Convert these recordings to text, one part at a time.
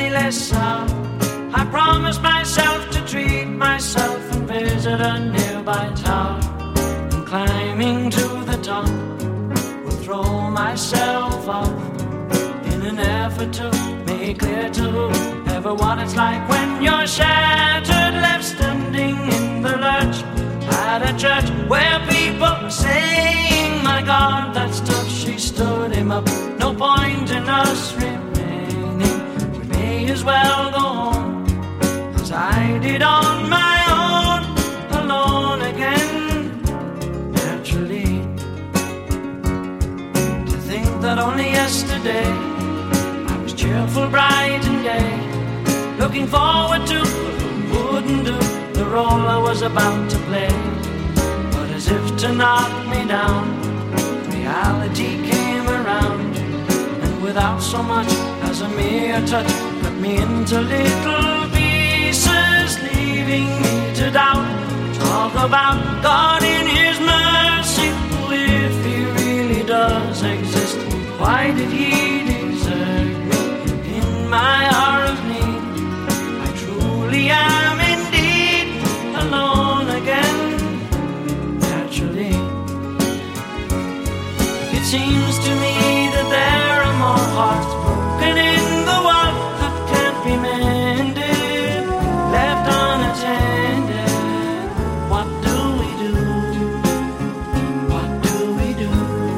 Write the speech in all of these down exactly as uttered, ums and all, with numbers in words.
penniless out. I promised myself to treat myself and visit a nearby tower. And climbing to the top, will throw myself off in an effort to make clear to whoever what it's like when you're shattered, left standing in the lurch at a church where people are saying, my God, that's tough. She stood him up. No point in us remaining. We may as well go home, as I did on my own, alone again, naturally. To think that only yesterday I was cheerful, bright and gay, looking forward to what wouldn't do the role I was about to play. But as if to knock me down, reality came around, and without so much as a mere touch, cut me into little pieces, leaving me to doubt. Talk about God in His mercy, if He really does exist, why did He desert me in my hour of need? I truly am indeed alone again, naturally. It seems to me that there are more hearts broken in the world that can't be mended, left unattended. What do we do? What do we do?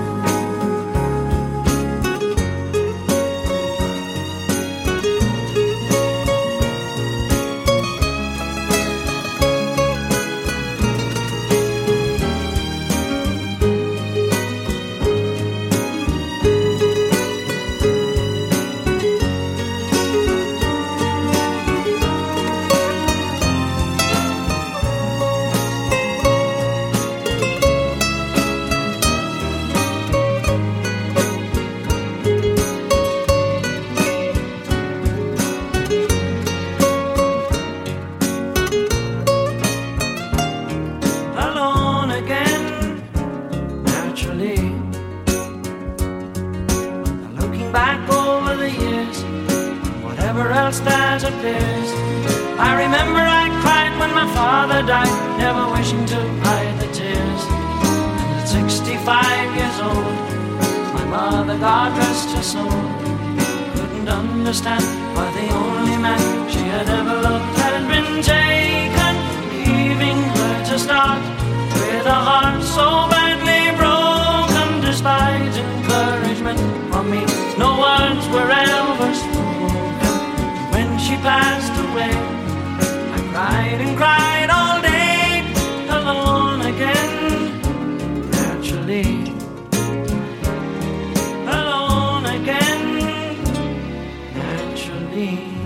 Back over the years, whatever else that appears, I remember I cried when my father died, never wishing to hide the tears. And at sixty-five years old, my mother, God rest her soul, couldn't understand why the only man she had ever loved had been taken, leaving her to start with a heart so badly broken. Despite encouragement from me, no words were ever spoken. When she passed away, I cried and cried all day, alone again, naturally. Alone again, naturally.